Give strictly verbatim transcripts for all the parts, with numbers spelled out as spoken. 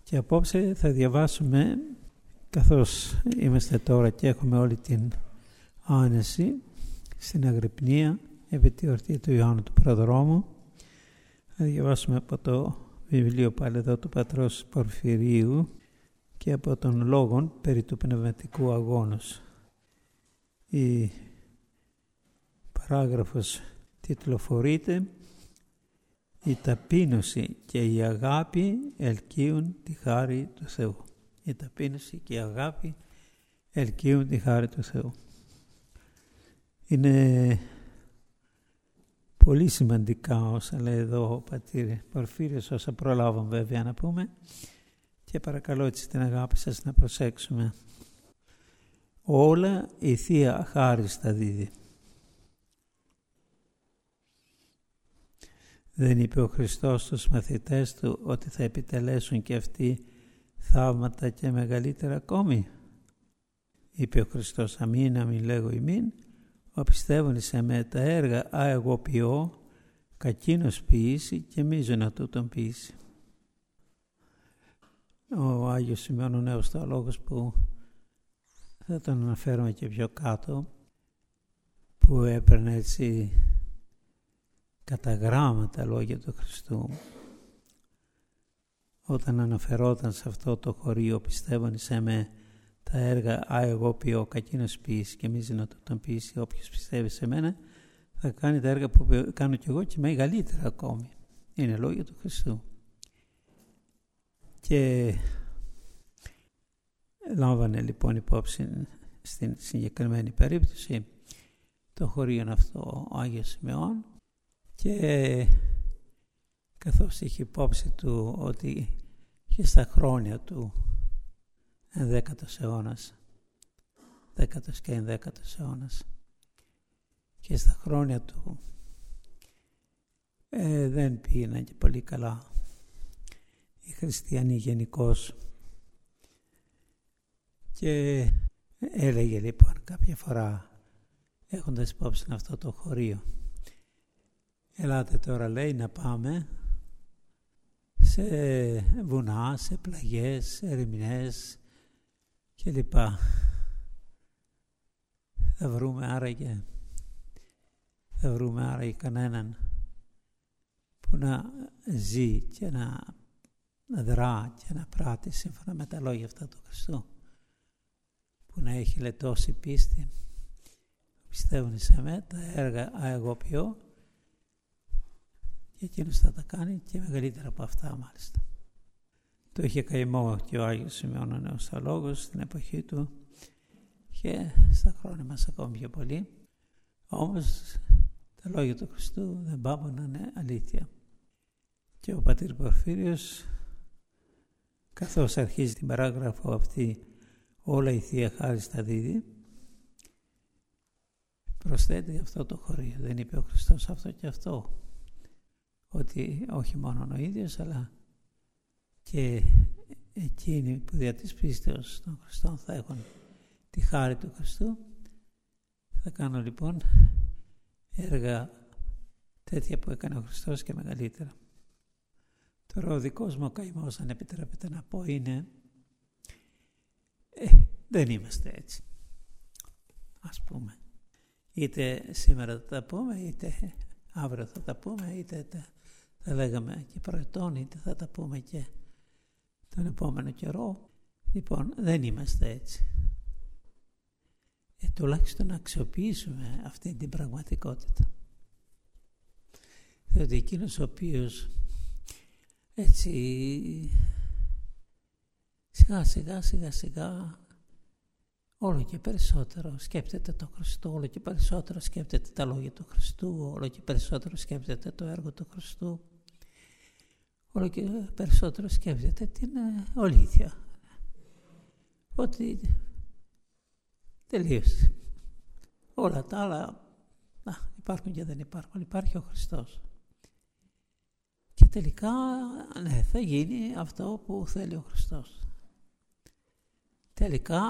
Και απόψε θα διαβάσουμε, καθώς είμαστε τώρα και έχουμε όλη την άνεση στην Αγρυπνία επί τη εορτή του Ιωάννου του Προδρόμου, θα διαβάσουμε από το βιβλίο πάλι εδώ του πατρός Πορφυρίου και από τον λόγον περί του πνευματικού αγώνος. Η παράγραφος τιτλοφορείται «Η ταπείνωση και η αγάπη ελκύουν τη χάρη του Θεού». Η ταπείνωση και η αγάπη ελκύουν τη χάρη του Θεού. Είναι πολύ σημαντικά όσα λέει εδώ ο πατήρ Πορφύριος, όσα προλάβαμε βέβαια να πούμε, και παρακαλώ έτσι την αγάπη σας να προσέξουμε. Όλα η Θεία Χάρις τα δίδει. Δεν είπε ο Χριστός στους μαθητές του ότι θα επιτελέσουν και αυτοί θαύματα και μεγαλύτερα ακόμη? Είπε ο Χριστός, αμήν αμήν λέγω ημίν, ο πιστεύων σε με τα έργα α εγώ ποιώ, κακίνος ποιήσει και μείζωνα τούτον ποιήσει. Ο Άγιος Σημειών ο Νέος Θεολόγος, που θα τον αναφέρουμε και πιο κάτω, που έπαιρνε έτσι κατά γράμμα τα λόγια του Χριστού, όταν αναφερόταν σε αυτό το χωρίο πιστεύων σε με τα έργα α εγώ ποιώ, κακίνος ποιήσει και μείζωνα τούτον ποιήσει, όποιος πιστεύει σε μένα θα κάνει τα έργα που κάνω κι εγώ και μεγαλύτερα ακόμη. Είναι λόγια του Χριστού. Και λάμβανε λοιπόν υπόψη στην συγκεκριμένη περίπτωση το χωρίον αυτό ο Άγιος Σημεών, και καθώς είχε υπόψη του ότι και στα χρόνια του ενδέκατος αιώνας, δέκατος και ενδέκατος αιώνας, και στα χρόνια του ε, δεν πήγαιναν και πολύ καλά οι χριστιανοί γενικώς, και έλεγε λοιπόν κάποια φορά, έχοντας υπόψη αυτό το χωρίο, ελάτε τώρα, λέει, να πάμε σε βουνά, σε πλαγιές, σε ερημινές και λοιπά. Θα βρούμε άραγε, θα βρούμε άραγε κανέναν που να ζει και να, να δρά και να πράττει σύμφωνα με τα λόγια αυτά του Χριστού, που να έχει λετώσει πίστη, πιστεύουν σε με τα έργα α εγώ ποιώ, και εκείνος θα τα κάνει και μεγαλύτερα από αυτά μάλιστα. Το είχε καημό και ο Άγιος Σημειών ο Νέος Θεολόγος στην εποχή του και στα χρόνια μας ακόμη πιο πολύ. Όμως τα λόγια του Χριστού δεν πάβουν να είναι αλήθεια. Και ο πατήρ Πορφύριος, καθώς αρχίζει την παράγραφο αυτή, όλα η Θεία Χάρις τα δίδει, προσθέτει αυτό το χωρίο. Δεν είπε ο Χριστός αυτό και αυτό, ότι όχι μόνο ο ίδιος αλλά και εκείνοι που δια της πίστεως των Χριστών θα έχουν τη χάρη του Χριστού. Θα κάνω λοιπόν έργα τέτοια που έκανε ο Χριστός και μεγαλύτερα. Τώρα ο δικός μου καημός, αν επιτρέπετε να πω, είναι ε, δεν είμαστε έτσι, ας πούμε. Είτε σήμερα θα τα πούμε, είτε αύριο θα τα πούμε, είτε τα, θα λέγαμε και προετών, είτε θα τα πούμε και τον επόμενο καιρό. Λοιπόν, δεν είμαστε έτσι. Ε, τουλάχιστον να αξιοποιήσουμε αυτή την πραγματικότητα. Διότι εκείνος ο οποίος έτσι σιγά σιγά σιγά σιγά όλο και περισσότερο σκέπτεται το Χριστό, όλο και περισσότερο σκέπτεται τα λόγια του Χριστού, όλο και περισσότερο σκέπτεται το έργο του Χριστού, όλο και περισσότερο σκέπτεται την αλήθεια. Ότι τελείωσε. Όλα τα άλλα α, υπάρχουν και δεν υπάρχουν. Υπάρχει ο Χριστός. Και τελικά ναι, θα γίνει αυτό που θέλει ο Χριστός. Τελικά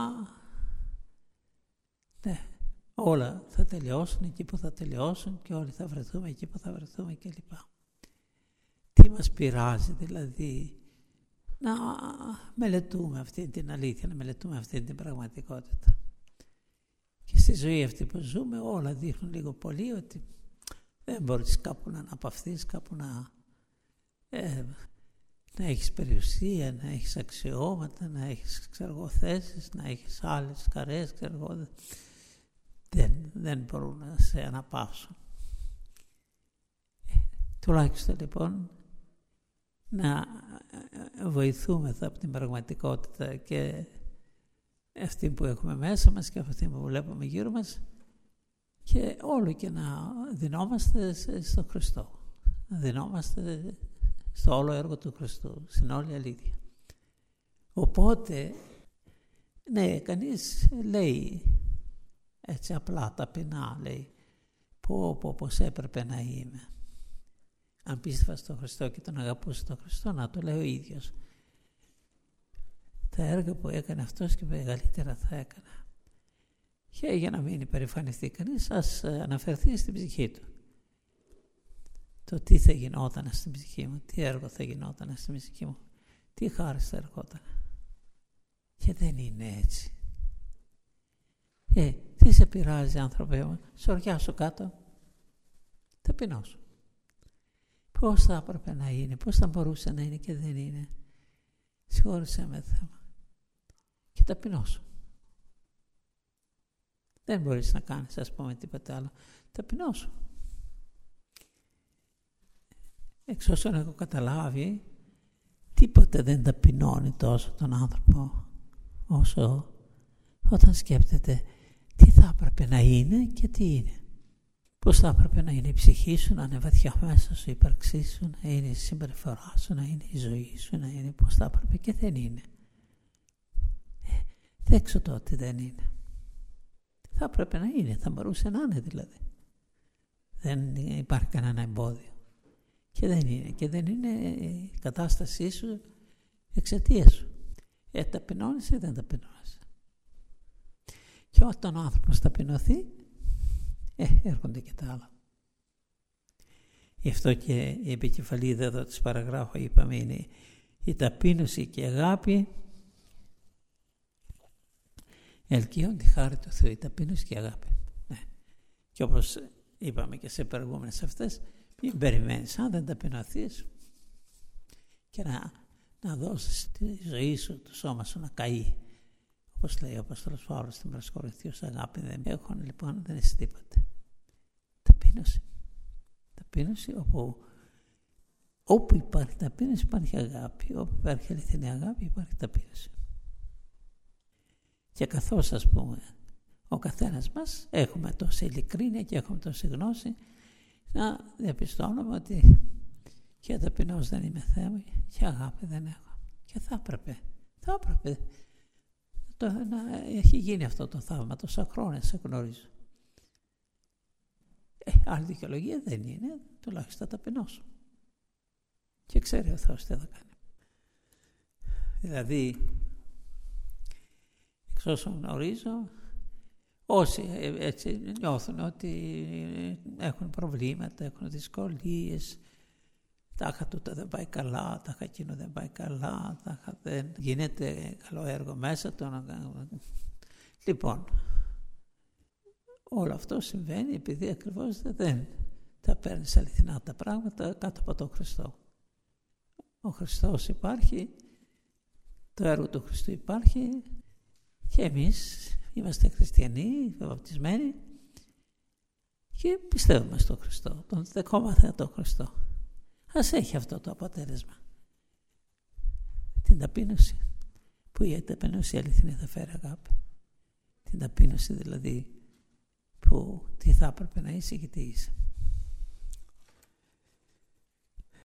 ναι, όλα θα τελειώσουν εκεί που θα τελειώσουν και όλοι θα βρεθούμε εκεί που θα βρεθούμε κλπ. Τι μας πειράζει δηλαδή να μελετούμε αυτή την αλήθεια, να μελετούμε αυτή την πραγματικότητα. Και στη ζωή αυτή που ζούμε όλα δείχνουν λίγο πολύ ότι δεν μπορείς κάπου να αναπαυθείς, κάπου να, ε, να έχεις περιουσία, να έχεις αξιώματα, να έχεις ξέρω, θέσεις, να έχεις άλλες χαρές, ξέρω, δεν, δεν μπορούν να σε αναπαύσουν. Ε, τουλάχιστον λοιπόν να βοηθούμεθα από την πραγματικότητα και αυτή που έχουμε μέσα μας και αυτή που βλέπουμε γύρω μας και όλο και να δινόμαστε στο Χριστό, να δινόμαστε στο όλο έργο του Χριστού, στην όλη αλήθεια. Οπότε, ναι, κανείς λέει έτσι απλά ταπεινά, λέει πω πω πως έπρεπε να είμαι. Αν πίστευα στον Χριστό και τον αγαπούσα τον Χριστό, να το λέει ο ίδιος. Τα έργα που έκανε αυτός και μεγαλύτερα θα έκανα. Και για να μην υπερηφανιστεί κανείς, ας αναφερθεί στην ψυχή του. Το τι θα γινόταν στην ψυχή μου, τι έργο θα γινόταν στην ψυχή μου, τι χάρις θα ερχόταν. Και δεν είναι έτσι. Ε, τι σε πειράζει άνθρωπε μου, σωριάσου κάτω, ταπεινώσου. Πώς θα έπρεπε να είναι, πώς θα μπορούσε να είναι και δεν είναι. Συγχώρησέ με θέμα. Και ταπεινώσου. Δεν μπορείς να κάνεις ας πούμε τίποτα άλλο. Ταπεινώσου. Εξ όσων έχω καταλάβει, τίποτε δεν ταπεινώνει τόσο τον άνθρωπο όσο όταν σκέπτεται τι θα έπρεπε να είναι και τι είναι. Πώς θα έπρεπε να είναι η ψυχή σου, να είναι βαθιά μέσα σου, η ύπαρξή σου, να είναι η συμπεριφορά σου, να είναι η ζωή σου, να είναι πώς θα έπρεπε και δεν είναι. Ε, δέξω το ότι δεν είναι. Θα έπρεπε να είναι, θα μπορούσε να είναι δηλαδή. Δεν υπάρχει κανένα εμπόδιο. Και δεν είναι. Και δεν είναι η κατάστασή σου εξαιτία σου. Ε, ταπεινώνεσαι ή δεν ταπεινώνεσαι. Και όταν ο άνθρωπος ταπεινωθεί, ε, έρχονται και τα άλλα. Γι' αυτό και η επικεφαλίδα εδώ της παραγράφου είπαμε είναι η ταπείνωση και η αγάπη ελκύουν τη χάρη του Θεού. Η ταπείνωση και η αγάπη. Ναι. Και όπως είπαμε και σε προηγούμενες αυτές, μην περιμένεις αν δεν ταπεινωθείς και να, να δώσεις τη ζωή σου, το σώμα σου να καεί. Όπως λέει ο Απόστολος Παύλος στην προς Κορινθίους, αγάπη δεν έχουν, λοιπόν δεν είσαι τίποτε. Ταπείνωση. Ταπείνωση όπου, όπου υπάρχει ταπείνωση υπάρχει αγάπη. Όπου υπάρχει αληθινή αγάπη υπάρχει ταπείνωση. Και καθώς ας πούμε ο καθένας μας έχουμε τόση ειλικρίνεια και έχουμε τόση γνώση, να διαπιστώνουμε ότι και ταπεινός δεν είμαι θέμα και αγάπη δεν έχω. Και θα έπρεπε, θα έπρεπε το, να έχει γίνει αυτό το θαύμα τόσα χρόνια, σε γνωρίζω. Ε, άλλη δικαιολογία δεν είναι, τουλάχιστον ταπεινώσου. Και ξέρει ο Θεός τι θα κάνει. Δηλαδή, εξ όσων γνωρίζω, όσοι έτσι νιώθουν ότι έχουν προβλήματα, έχουν δυσκολίες, τάχα τούτα δεν πάει καλά, τάχα εκείνο δεν πάει καλά, τάχα δεν γίνεται καλό έργο μέσα του. Λοιπόν, όλο αυτό συμβαίνει επειδή ακριβώς δεν τα παίρνεις αληθινά τα πράγματα κάτω από τον Χριστό. Ο Χριστός υπάρχει, το έργο του Χριστού υπάρχει και εμείς είμαστε χριστιανοί, βαπτισμένοι και πιστεύουμε στον Χριστό, τον δεχόμαστε τον Χριστό. Ας έχει αυτό το αποτέλεσμα. Την ταπείνωση, που η ταπείνωση αληθινή θα φέρει αγάπη. Την ταπείνωση δηλαδή που τι θα έπρεπε να είσαι και τι είσαι.